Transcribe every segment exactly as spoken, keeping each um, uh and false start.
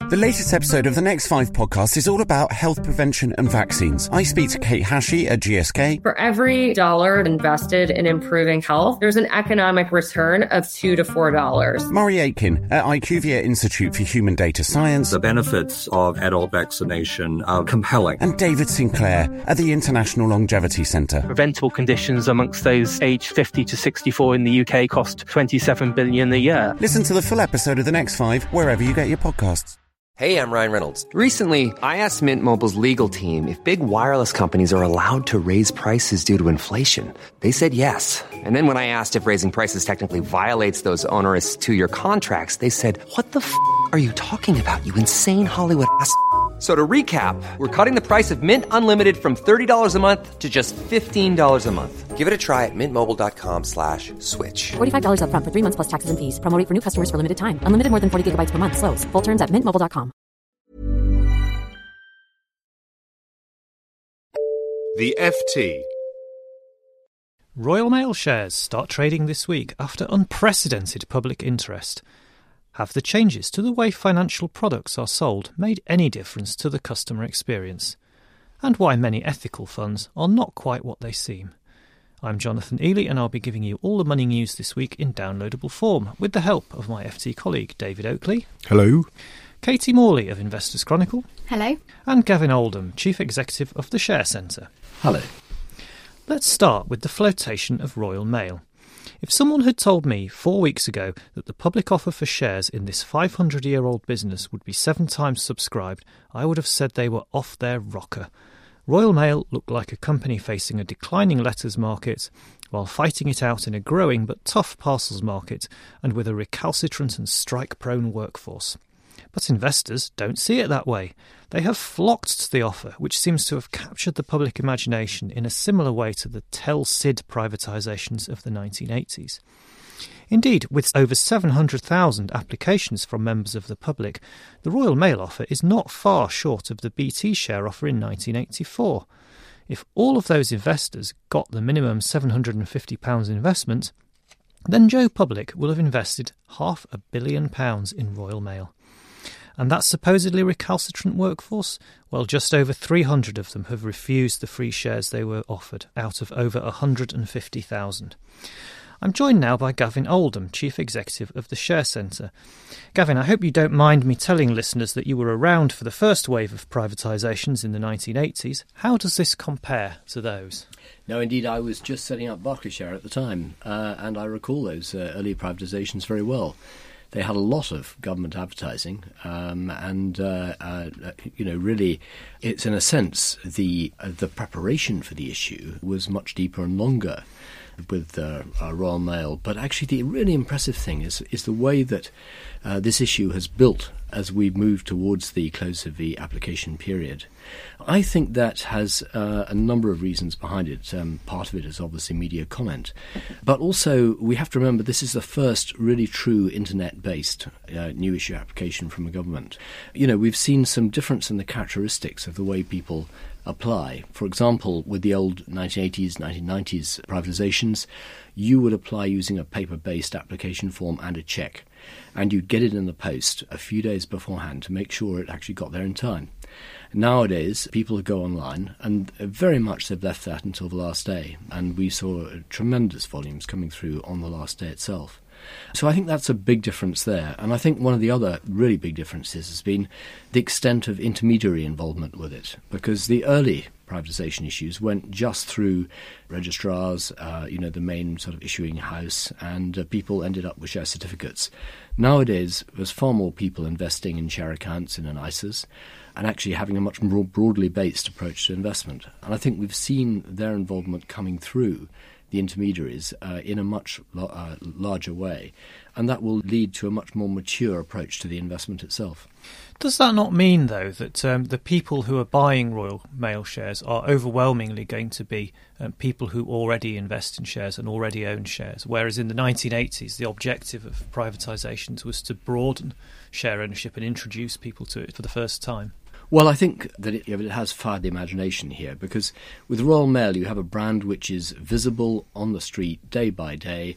The latest episode of the Next Five podcast is all about health prevention and vaccines. I speak to Kate Hashey at G S K. For every dollar invested in improving health, there's an economic return of two to four dollars. Murray Aitken at IQVIA Institute for Human Data Science. The benefits of adult vaccination are compelling. And David Sinclair at the International Longevity Centre. Preventable conditions amongst those aged fifty to sixty-four in the U K cost twenty-seven billion dollars a year. Listen to the full episode of The Next Five wherever you get your podcasts. Hey, I'm Ryan Reynolds. Recently, I asked Mint Mobile's legal team if big wireless companies are allowed to raise prices due to inflation. They said yes. And then when I asked if raising prices technically violates those onerous two-year contracts, they said, what the f*** are you talking about, you insane Hollywood ass f- So to recap, we're cutting the price of Mint Unlimited from thirty dollars a month to just fifteen dollars a month. Give it a try at mintmobile.com slash switch. forty-five dollars up front for three months plus taxes and fees. Promo rate for new customers for limited time. Unlimited more than forty gigabytes per month. Slows full terms at mint mobile dot com. The F T. Royal Mail shares start trading this week after unprecedented public interest. Have the changes to the way financial products are sold made any difference to the customer experience? And why many ethical funds are not quite what they seem. I'm Jonathan Ely and I'll be giving you all the money news this week in downloadable form with the help of my F T colleague David Oakley. Hello. Katie Morley of Investors Chronicle. Hello. And Gavin Oldham, Chief Executive of the Share Centre. Hello. Let's start with the flotation of Royal Mail. If someone had told me four weeks ago that the public offer for shares in this five hundred year old business would be seven times subscribed, I would have said they were off their rocker. Royal Mail looked like a company facing a declining letters market while fighting it out in a growing but tough parcels market and with a recalcitrant and strike-prone workforce. But investors don't see it that way. They have flocked to the offer, which seems to have captured the public imagination in a similar way to the Tel-Cid privatisations of the nineteen eighties. Indeed, with over seven hundred thousand applications from members of the public, the Royal Mail offer is not far short of the B T share offer in nineteen eighty-four. If all of those investors got the minimum seven hundred fifty pounds investment, then Joe Public will have invested half a billion pounds in Royal Mail. And that supposedly recalcitrant workforce? Well, just over three hundred of them have refused the free shares they were offered, out of over one hundred fifty thousand. I'm joined now by Gavin Oldham, Chief Executive of the Share Centre. Gavin, I hope you don't mind me telling listeners that you were around for the first wave of privatisations in the nineteen eighties. How does this compare to those? No, indeed, I was just setting up Berkshire at the time, uh, and I recall those uh, early privatisations very well. They had a lot of government advertising, um, and uh, uh, you know, really, it's in a sense the uh, the preparation for the issue was much deeper and longer with uh, uh, Royal Mail. But actually, the really impressive thing is is the way that uh, this issue has built as we move towards the close of the application period. I think that has uh, a number of reasons behind it. Um, part of it is obviously media comment. But also, we have to remember this is the first really true internet-based uh, new issue application from a government. You know, we've seen some difference in the characteristics of the way people apply. For example, with the old nineteen eighties, nineteen nineties privatisations, you would apply using a paper-based application form and a cheque. And you'd get it in the post a few days beforehand to make sure it actually got there in time. Nowadays, people go online, and very much they've left that until the last day. And we saw tremendous volumes coming through on the last day itself. So I think that's a big difference there. And I think one of the other really big differences has been the extent of intermediary involvement with it. Because the early privatisation issues went just through registrars, uh, you know, the main sort of issuing house, and uh, people ended up with share certificates. Nowadays, there's far more people investing in share accounts and in I S As, and actually having a much more broadly based approach to investment. And I think we've seen their involvement coming through the intermediaries uh, in a much lo- uh, larger way, and that will lead to a much more mature approach to the investment itself. Does that not mean, though, that um, the people who are buying Royal Mail shares are overwhelmingly going to be um, people who already invest in shares and already own shares, whereas in the nineteen eighties the objective of privatisations was to broaden share ownership and introduce people to it for the first time? Well, I think that it, it has fired the imagination here, because with Royal Mail you have a brand which is visible on the street day by day,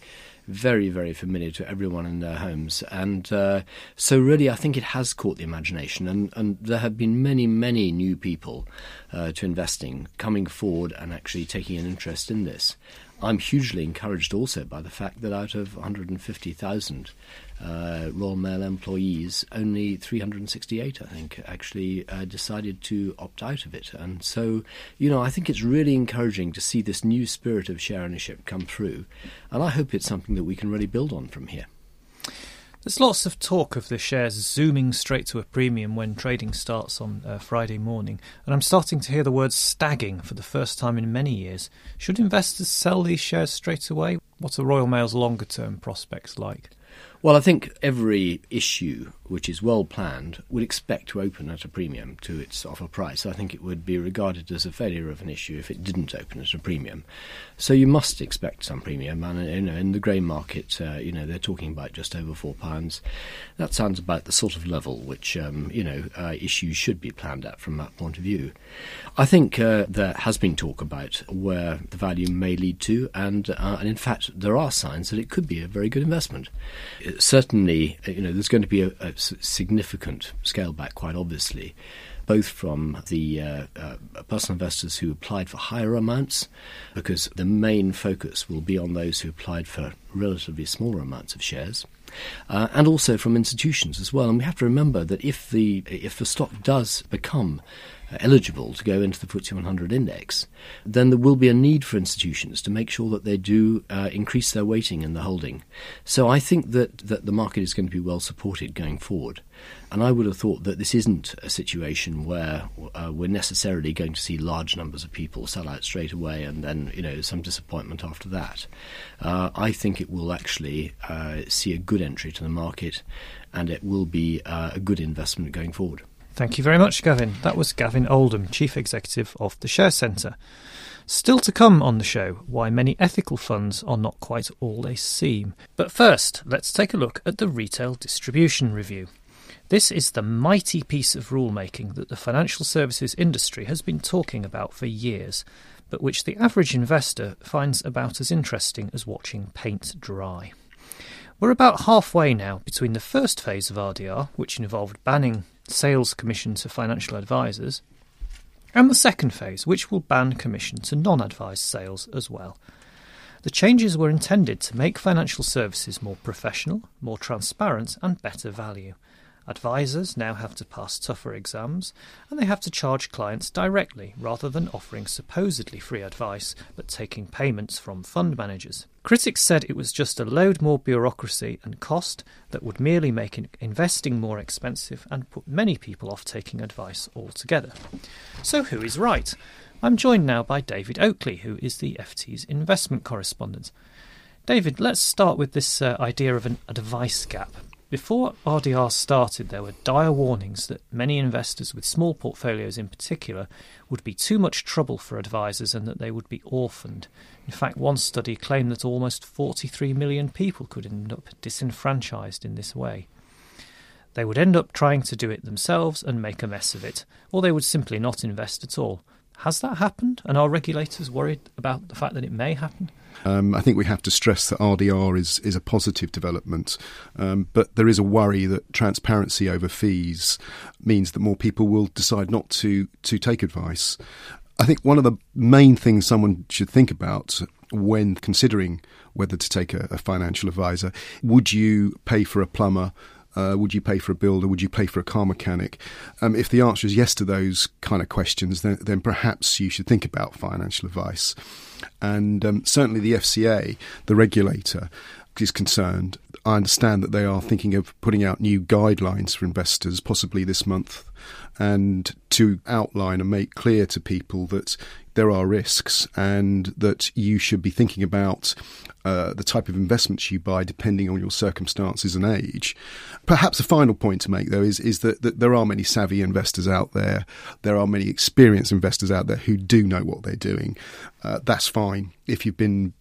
very, very familiar to everyone in their homes. And uh, so really I think it has caught the imagination, and, and there have been many, many new people uh, to investing coming forward and actually taking an interest in this. I'm hugely encouraged also by the fact that out of one hundred fifty thousand uh, Royal Mail employees, only three hundred sixty-eight, I think, actually uh, decided to opt out of it. And so, you know, I think it's really encouraging to see this new spirit of share ownership come through. And I hope it's something that we can really build on from here. There's lots of talk of the shares zooming straight to a premium when trading starts on uh, Friday morning, and I'm starting to hear the word stagging for the first time in many years. Should investors sell these shares straight away? What are Royal Mail's longer-term prospects like? Well, I think every issue which is well planned would expect to open at a premium to its offer price. I think it would be regarded as a failure of an issue if it didn't open at a premium. So you must expect some premium. And you know, in the grey market, uh, you know, they're talking about just over four pounds. That sounds about the sort of level which um, you know uh, issues should be planned at from that point of view. I think uh, there has been talk about where the value may lead to, and uh, and in fact there are signs that it could be a very good investment. Certainly, you know, there's going to be a, a significant scale back, quite obviously, both from the uh, uh, personal investors who applied for higher amounts, because the main focus will be on those who applied for relatively smaller amounts of shares, uh, and also from institutions as well. And we have to remember that if the if the stock does become eligible to go into the F T S E one hundred index, then there will be a need for institutions to make sure that they do uh, increase their weighting in the holding. So I think that, that the market is going to be well supported going forward. And I would have thought that this isn't a situation where uh, we're necessarily going to see large numbers of people sell out straight away and then, you know, some disappointment after that. Uh, I think it will actually uh, see a good entry to the market, and it will be uh, a good investment going forward. Thank you very much, Gavin. That was Gavin Oldham, Chief Executive of the Share Centre. Still to come on the show, why many ethical funds are not quite all they seem. But first, let's take a look at the Retail Distribution Review. This is the mighty piece of rulemaking that the financial services industry has been talking about for years, but which the average investor finds about as interesting as watching paint dry. We're about halfway now between the first phase of R D R, which involved banning sales commission to financial advisors, and the second phase, which will ban commission to non-advised sales as well. The changes were intended to make financial services more professional, more transparent and better value. Advisors now have to pass tougher exams, and they have to charge clients directly rather than offering supposedly free advice but taking payments from fund managers. Critics said it was just a load more bureaucracy and cost that would merely make investing more expensive and put many people off taking advice altogether. So who is right? I'm joined now by David Oakley, who is the F T's investment correspondent. David, let's start with this uh, idea of an advice gap. Before R D R started, there were dire warnings that many investors with small portfolios in particular would be too much trouble for advisors and that they would be orphaned. In fact, one study claimed that almost forty-three million people could end up disenfranchised in this way. They would end up trying to do it themselves and make a mess of it, or they would simply not invest at all. Has that happened? And are regulators worried about the fact that it may happen? Um, I think we have to stress that R D R is, is a positive development, um, but there is a worry that transparency over fees means that more people will decide not to, to take advice. I think one of the main things someone should think about when considering whether to take a, a financial advisor, would you pay for a plumber? Uh, would you pay for a builder? Would you pay for a car mechanic? Um, if the answer is yes to those kind of questions, then, then perhaps you should think about financial advice. And um, certainly the F C A, the regulator, is concerned. I understand that they are thinking of putting out new guidelines for investors, possibly this month, and to outline and make clear to people that there are risks and that you should be thinking about uh, the type of investments you buy depending on your circumstances and age. Perhaps a final point to make, though, is, is that, that there are many savvy investors out there. There are many experienced investors out there who do know what they're doing. Uh, that's fine. If you've been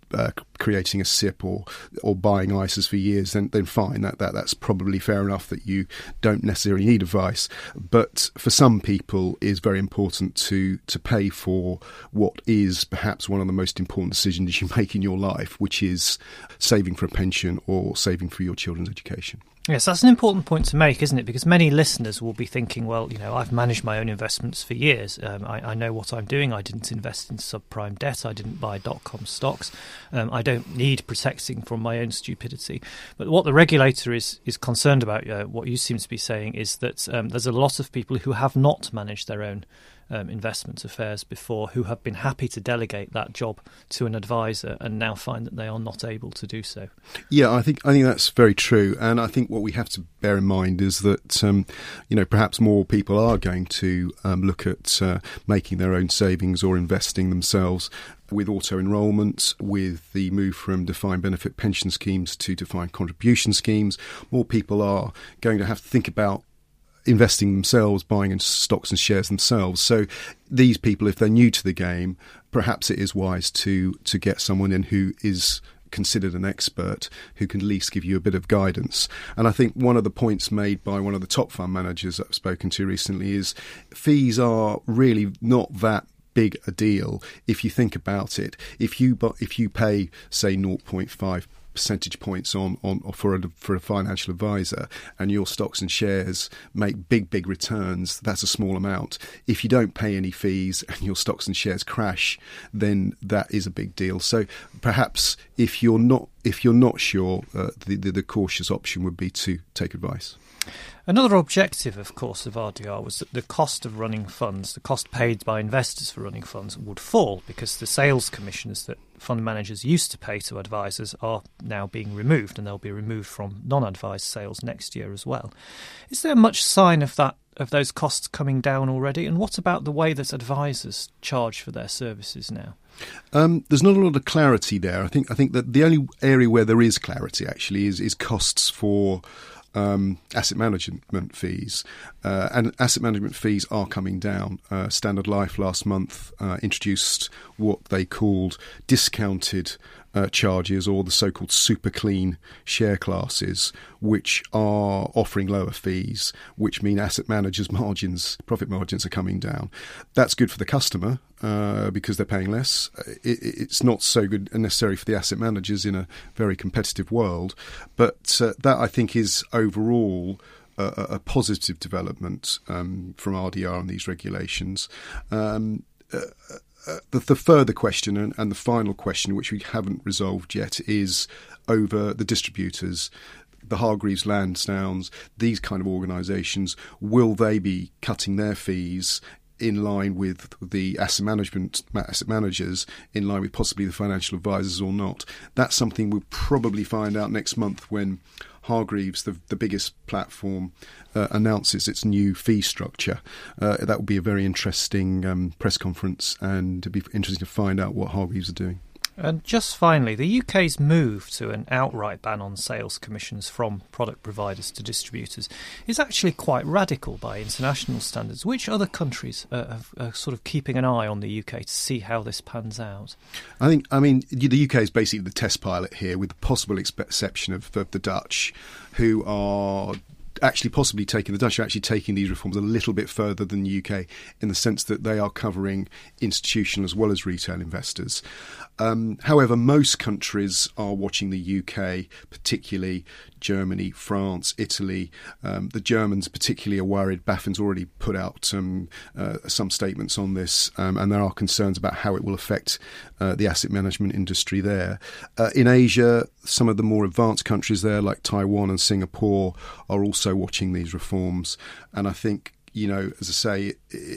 uh, creating a S I P or or buying I S As for years, then then fine. That that that's probably fair enough that you don't necessarily need advice. But for some people, it is very important to to pay for what is perhaps one of the most important decisions you make in your life, which is saving for a pension or saving for your children's education. Yes, that's an important point to make, isn't it? Because many listeners will be thinking, well, you know, I've managed my own investments for years. Um, I, I know what I'm doing. I didn't invest in subprime debt. I didn't buy dot-com stocks. Um, I don't need protecting from my own stupidity. But what the regulator is is concerned about, uh, what you seem to be saying, is that um, there's a lot of people who have not managed their own Um, investment affairs before, who have been happy to delegate that job to an advisor and now find that they are not able to do so. Yeah, I think I think that's very true, and I think what we have to bear in mind is that um, you know, perhaps more people are going to um, look at uh, making their own savings or investing themselves. With auto-enrolment, with the move from defined benefit pension schemes to defined contribution schemes, more people are going to have to think about investing themselves, buying in stocks and shares themselves. So these people, if they're new to the game, perhaps it is wise to to get someone in who is considered an expert, who can at least give you a bit of guidance. And I think one of the points made by one of the top fund managers that I've spoken to recently is fees are really not that big a deal if you think about it. If you if you pay, say, zero point five percentage points on, on for a for a financial advisor, and your stocks and shares make big big returns, that's a small amount. If you don't pay any fees and your stocks and shares crash, then that is a big deal. So perhaps if you're not if you're not sure, uh, the, the the cautious option would be to take advice. Another objective, of course, of R D R was that the cost of running funds, the cost paid by investors for running funds, would fall because the sales commissions that fund managers used to pay to advisors are now being removed, and they'll be removed from non-advised sales next year as well. Is there much sign of that, of those costs coming down already? And what about the way that advisors charge for their services now? Um, there's not a lot of clarity there. I think I think that the only area where there is clarity actually is is costs for Um, asset management fees, uh, and asset management fees are coming down. Uh, Standard Life last month uh, introduced what they called discounted uh, charges, or the so-called super clean share classes, which are offering lower fees, which mean asset managers' margins, profit margins, are coming down. That's good for the customer uh, because they're paying less. It, it's not so good necessarily for the asset managers in a very competitive world, but uh, that, I think, is overall a, a positive development um, from R D R and these regulations. Um, uh, uh, the, the further question and, and the final question, which we haven't resolved yet, is over the distributors. The Hargreaves Lansdowns, these kind of organisations, will they be cutting their fees in line with the asset management asset managers, in line with possibly the financial advisors, or not? That's something we'll probably find out next month when Hargreaves, the, the biggest platform, uh, announces its new fee structure. Uh, that will be a very interesting um, press conference, and it'll be interesting to find out what Hargreaves are doing. And just finally, the U K's move to an outright ban on sales commissions from product providers to distributors is actually quite radical by international standards. Which other countries are, are sort of keeping an eye on the U K to see how this pans out? I think, I mean, the U K is basically the test pilot here, with the possible exception of, of the Dutch, who are actually possibly taking the Dutch are actually taking these reforms a little bit further than the U K, in the sense that they are covering institutional as well as retail investors. Um, however, most countries are watching the U K, particularly Germany, France, Italy. Um, the Germans particularly are worried. BaFin's already put out um, uh, some statements on this, um, and there are concerns about how it will affect uh, the asset management industry there. Uh, in Asia, some of the more advanced countries there, like Taiwan and Singapore, are also watching these reforms. And I think, you know, as I say,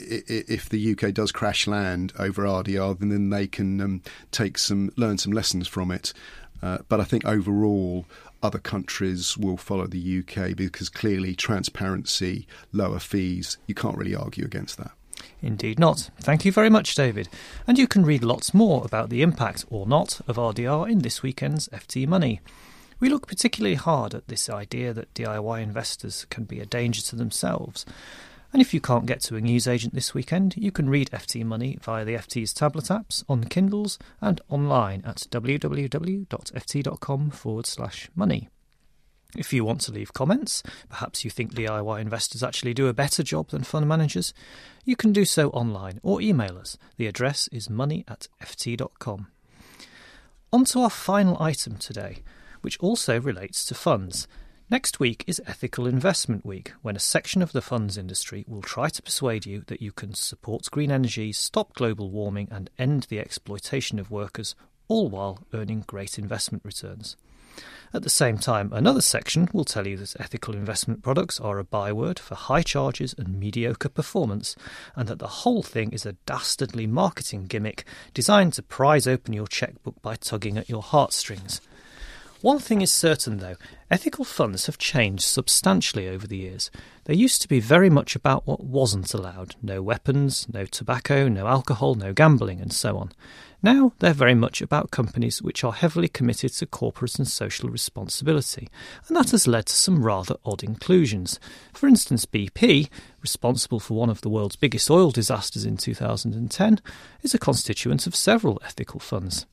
if the U K does crash land over R D R, then, then they can um, take some, learn some lessons from it. Uh, but I think overall, other countries will follow the U K, because clearly transparency, lower fees, you can't really argue against that. Indeed not. Thank you very much, David. And you can read lots more about the impact or not of R D R in this weekend's F T Money. We look particularly hard at this idea that D I Y investors can be a danger to themselves. And if you can't get to a newsagent this weekend, you can read F T Money via the F T's tablet apps, on Kindles and online at www.ft.com forward slash money. If you want to leave comments, perhaps you think D I Y investors actually do a better job than fund managers, you can do so online or email us. The address is money at ft dot com. On to our final item today, which also relates to funds. Next week is Ethical Investment Week, when a section of the funds industry will try to persuade you that you can support green energy, stop global warming and end the exploitation of workers, all while earning great investment returns. At the same time, another section will tell you that ethical investment products are a byword for high charges and mediocre performance, and that the whole thing is a dastardly marketing gimmick designed to prise open your chequebook by tugging at your heartstrings. One thing is certain, though, ethical funds have changed substantially over the years. They used to be very much about what wasn't allowed: no weapons, no tobacco, no alcohol, no gambling, and so on. Now they're very much about companies which are heavily committed to corporate and social responsibility, and that has led to some rather odd inclusions. For instance, B P, responsible for one of the world's biggest oil disasters in two thousand ten, is a constituent of several ethical funds.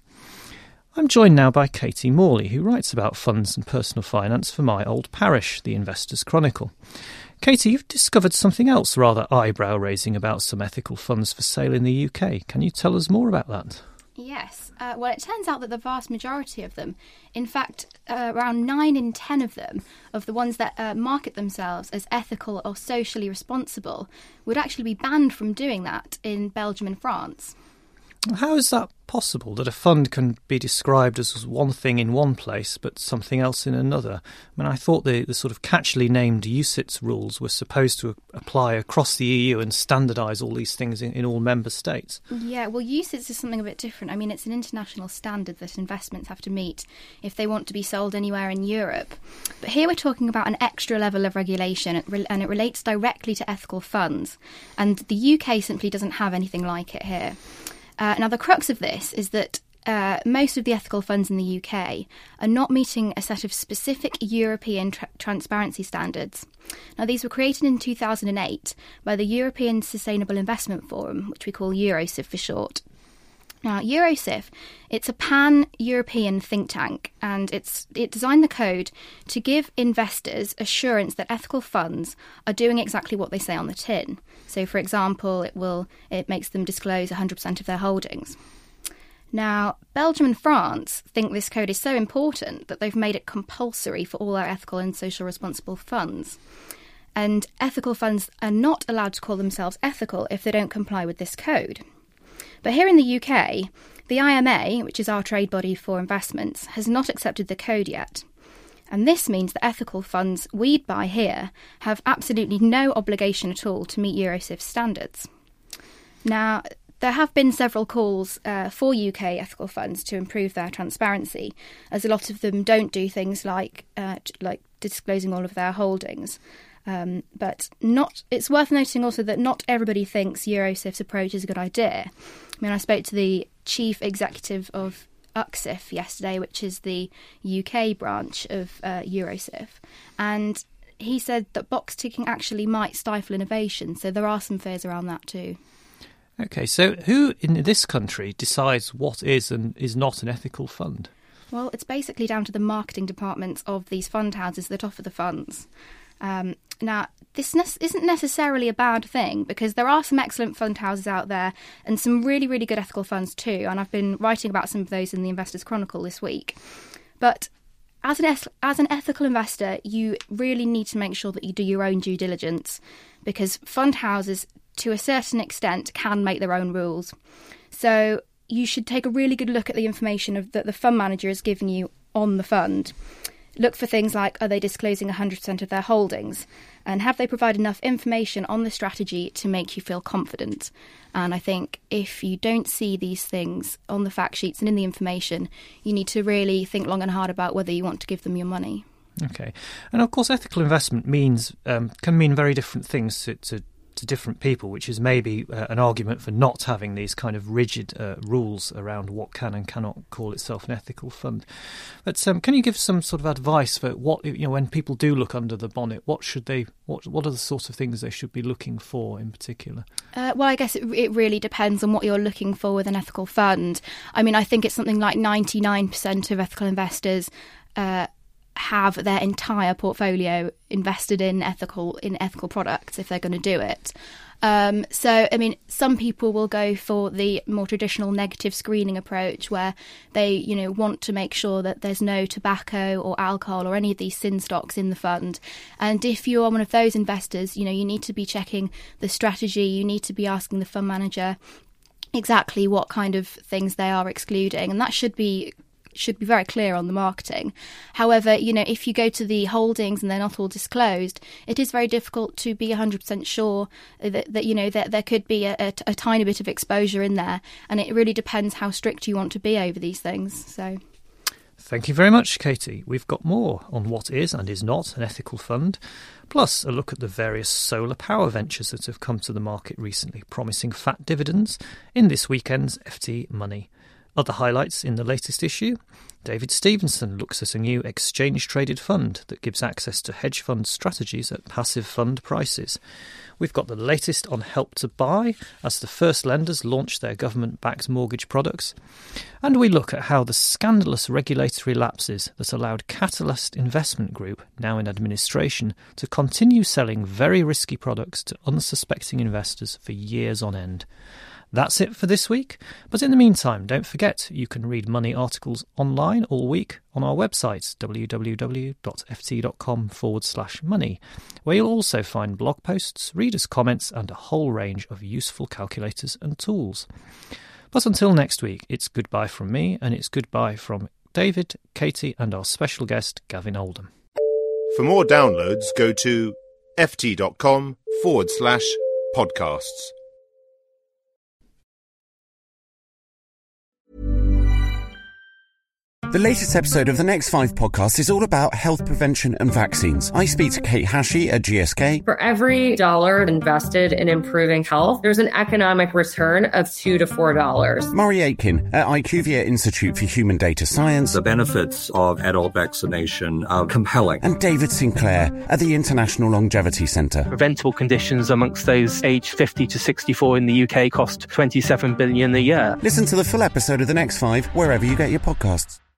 I'm joined now by Katie Morley, who writes about funds and personal finance for my old parish, the Investors Chronicle. Katie, you've discovered something else rather eyebrow-raising about some ethical funds for sale in the U K. Can you tell us more about that? Yes. Uh, well, it turns out that the vast majority of them, in fact, uh, around nine in ten of them, of the ones that uh, market themselves as ethical or socially responsible, would actually be banned from doing that in Belgium and France. How is that possible, that a fund can be described as one thing in one place but something else in another? I mean, I thought the, the sort of catchily named U C I T S rules were supposed to apply across the E U and standardise all these things in, in all member states. Yeah, well, U C I T S is something a bit different. I mean, it's an international standard that investments have to meet if they want to be sold anywhere in Europe. But here we're talking about an extra level of regulation, and it relates directly to ethical funds. And the U K simply doesn't have anything like it here. Uh, now, the crux of this is that uh, most of the ethical funds in the U K are not meeting a set of specific European tra- transparency standards. Now, these were created in two thousand eight by the European Sustainable Investment Forum, which we call EuroSIF for short. Now, EuroSIF, it's a pan-European think tank, and it's it designed the code to give investors assurance that ethical funds are doing exactly what they say on the tin. So, for example, it will it makes them disclose one hundred percent of their holdings. Now, Belgium and France think this code is so important that they've made it compulsory for all their ethical and social responsible funds. And ethical funds are not allowed to call themselves ethical if they don't comply with this code. But here in the U K, the I M A, which is our trade body for investments, has not accepted the code yet. And this means that ethical funds we'd buy here have absolutely no obligation at all to meet EuroSIF standards. Now, there have been several calls uh, for U K ethical funds to improve their transparency, as a lot of them don't do things like uh, like disclosing all of their holdings. Um, but not. It's worth noting also that not everybody thinks EuroSIF's approach is a good idea. I mean, I spoke to the chief executive of U C S I F yesterday, which is the U K branch of uh, EuroSIF, and he said that box ticking actually might stifle innovation, so there are some fears around that too. OK, so who in this country decides what is and is not an ethical fund? Well, it's basically down to the marketing departments of these fund houses that offer the funds. Um, now, this ne- isn't necessarily a bad thing, because there are some excellent fund houses out there and some really, really good ethical funds too, and I've been writing about some of those in the Investors Chronicle this week. But as an, es- as an ethical investor, you really need to make sure that you do your own due diligence, because fund houses, to a certain extent, can make their own rules. So you should take a really good look at the information of, that the fund manager has given you on the fund. Look for things like, are they disclosing one hundred percent of their holdings? And have they provided enough information on the strategy to make you feel confident? And I think if you don't see these things on the fact sheets and in the information, you need to really think long and hard about whether you want to give them your money. OK. And of course, ethical investment means um, can mean very different things to, to to different people, which is maybe uh, an argument for not having these kind of rigid uh, rules around what can and cannot call itself an ethical fund. But um, can you give some sort of advice for what, you know, when people do look under the bonnet, what should they, what what are the sorts of things they should be looking for in particular? Uh, well, I guess it, it really depends on what you're looking for with an ethical fund. I mean, I think it's something like ninety-nine percent of ethical investors uh, have their entire portfolio invested in ethical in ethical products if they're going to do it. Um, so, I mean, some people will go for the more traditional negative screening approach where they, you know, want to make sure that there's no tobacco or alcohol or any of these sin stocks in the fund. And if you are one of those investors, you know, you need to be checking the strategy, you need to be asking the fund manager exactly what kind of things they are excluding. And that should be should be very clear on the marketing. However, you know, if you go to the holdings and they're not all disclosed, it is very difficult to be one hundred percent sure that, that you know, that there could be a, a, a tiny bit of exposure in there. And it really depends how strict you want to be over these things. So, thank you very much, Katie. We've got more on what is and is not an ethical fund, plus a look at the various solar power ventures that have come to the market recently, promising fat dividends in this weekend's F T Money. Other highlights in the latest issue: David Stevenson looks at a new exchange-traded fund that gives access to hedge fund strategies at passive fund prices. We've got the latest on Help to Buy as the first lenders launch their government-backed mortgage products. And we look at how the scandalous regulatory lapses that allowed Catalyst Investment Group, now in administration, to continue selling very risky products to unsuspecting investors for years on end. That's it for this week. But in the meantime, don't forget you can read money articles online all week on our website, www.ft.com forward slash money, where you'll also find blog posts, readers' comments, and a whole range of useful calculators and tools. But until next week, it's goodbye from me, and it's goodbye from David, Katie, and our special guest, Gavin Oldham. For more downloads, go to ft.com forward slash podcasts. The latest episode of the Next Five podcast is all about health prevention and vaccines. I speak to Kate Hashey at G S K. For every dollar invested in improving health, there's an economic return of two to four dollars. Murray Aitken at IQVIA Institute for Human Data Science. The benefits of adult vaccination are compelling. And David Sinclair at the International Longevity Centre. Preventable conditions amongst those aged fifty to sixty-four in the U K cost twenty-seven billion dollars a year. Listen to the full episode of the Next Five wherever you get your podcasts.